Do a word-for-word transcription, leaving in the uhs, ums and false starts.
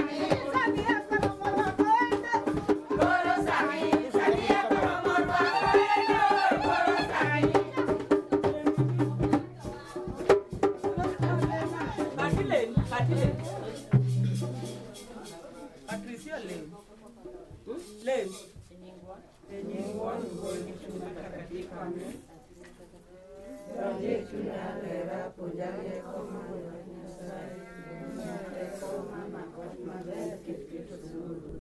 Patricia Lane. Lane. Enyingwa ngoni tunakatika amen. Yaje tunalera pujale koma nyasai. Nyasai koma makot maber kitu